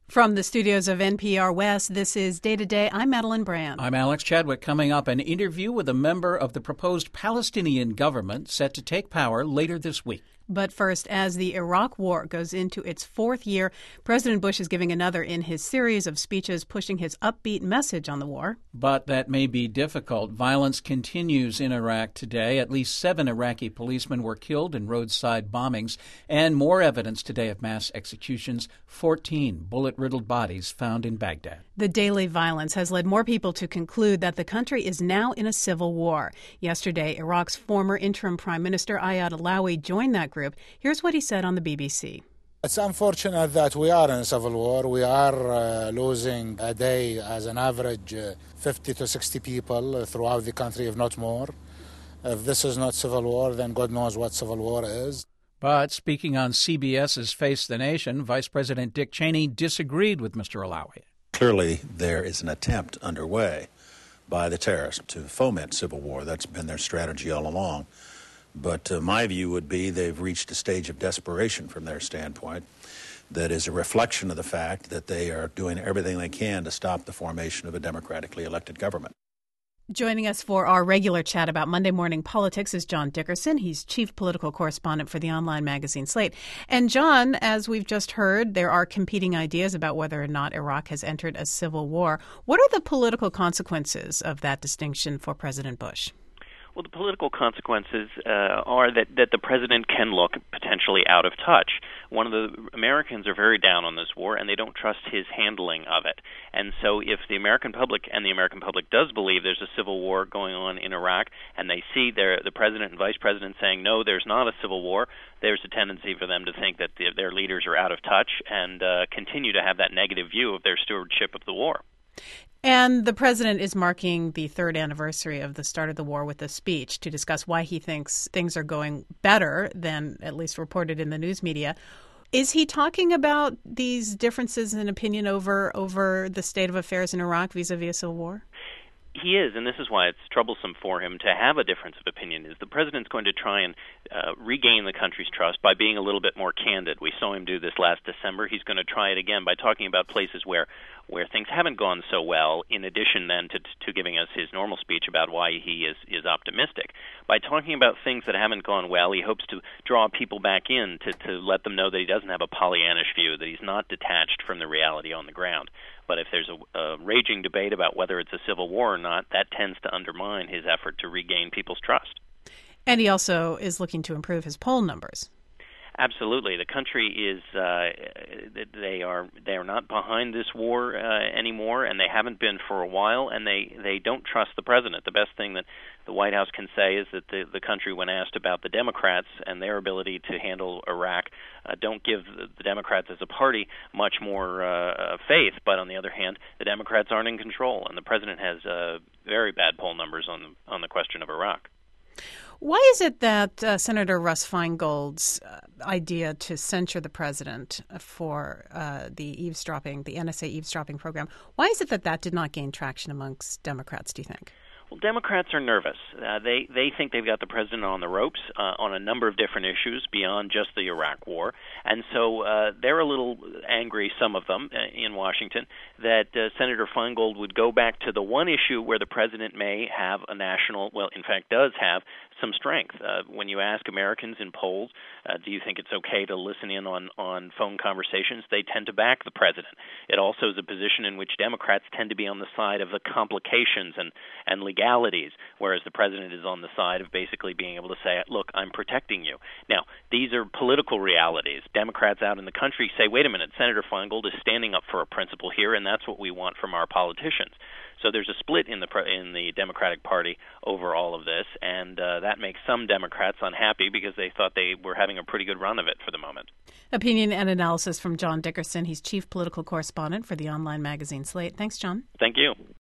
From the studios of NPR West, this is Day to Day. I'm Madeline Brand. I'm Alex Chadwick. Coming up, an interview with a member of the proposed Palestinian government set to take power later this week. But first, as the Iraq War goes into its fourth year, President Bush is giving another in his series of speeches pushing his upbeat message on the war. But that may be difficult. Violence continues in Iraq today. At least 7 Iraqi policemen were killed in roadside bombings, and more evidence today of mass executions, 14 bullet-riddled bodies found in Baghdad. The daily violence has led more people to conclude that the country is now in a civil war. Yesterday, Iraq's former interim Prime Minister Ayad Allawi joined that group. Here's what he said on the BBC. It's unfortunate that we are in a civil war. We are losing a day as an average 50 to 60 people throughout the country, if not more. If this is not civil war, then God knows what civil war is. But speaking on CBS's Face the Nation, Vice President Dick Cheney disagreed with Mr. Allawi. Clearly, there is an attempt underway by the terrorists to foment civil war. That's been their strategy all along. But my view would be they've reached a stage of desperation from their standpoint that is a reflection of the fact that they are doing everything they can to stop the formation of a democratically elected government. Joining us for our regular chat about Monday morning politics is John Dickerson. He's chief political correspondent for the online magazine Slate. And John, as we've just heard, there are competing ideas about whether or not Iraq has entered a civil war. What are the political consequences of that distinction for President Bush? Well, the political consequences are that the president can look potentially out of touch. One of the Americans are very down on this war, and they don't trust his handling of it. And so if the American public does believe there's a civil war going on in Iraq, and they see the president and vice president saying, no, there's not a civil war, there's a tendency for them to think that their leaders are out of touch and continue to have that negative view of their stewardship of the war. And the president is marking the third anniversary of the start of the war with a speech to discuss why he thinks things are going better than at least reported in the news media. Is he talking about these differences in opinion over the state of affairs in Iraq vis-a-vis a civil war? He is, and this is why it's troublesome for him to have a difference of opinion, is the president's going to try and regain the country's trust by being a little bit more candid. We saw him do this last December. He's going to try it again by talking about places where things haven't gone so well, in addition then to giving us his normal speech about why he is optimistic. By talking about things that haven't gone well, he hopes to draw people back in to let them know that he doesn't have a Pollyannish view, that he's not detached from the reality on the ground. But if there's a raging debate about whether it's a civil war or not, that tends to undermine his effort to regain people's trust. And he also is looking to improve his poll numbers. Absolutely. The country is they are not behind this war anymore, and they haven't been for a while, and they don't trust the president. The best thing that the White House can say is that the country, when asked about the Democrats and their ability to handle Iraq, don't give the Democrats as a party much more faith. But on the other hand, the Democrats aren't in control, and the president has very bad poll numbers on the question of Iraq. Why is it that Senator Russ Feingold's idea to censure the president for the NSA eavesdropping program, why is it that did not gain traction amongst Democrats, do you think? Well, Democrats are nervous. They think they've got the president on the ropes on a number of different issues beyond just the Iraq war. And so they're a little angry, some of them, in Washington, that Senator Feingold would go back to the one issue where the president may have does have some strength. When you ask Americans in polls, do you think it's okay to listen in on phone conversations, they tend to back the president. It also is a position in which Democrats tend to be on the side of the complications and legalities, whereas the president is on the side of basically being able to say, look, I'm protecting you. Now, these are political realities. Democrats out in the country say, wait a minute, Senator Feingold is standing up for a principle here, and that's what we want from our politicians. So there's a split in the Democratic Party over all of this, and that makes some Democrats unhappy because they thought they were having a pretty good run of it for the moment. Opinion and analysis from John Dickerson. He's chief political correspondent for the online magazine Slate. Thanks, John. Thank you.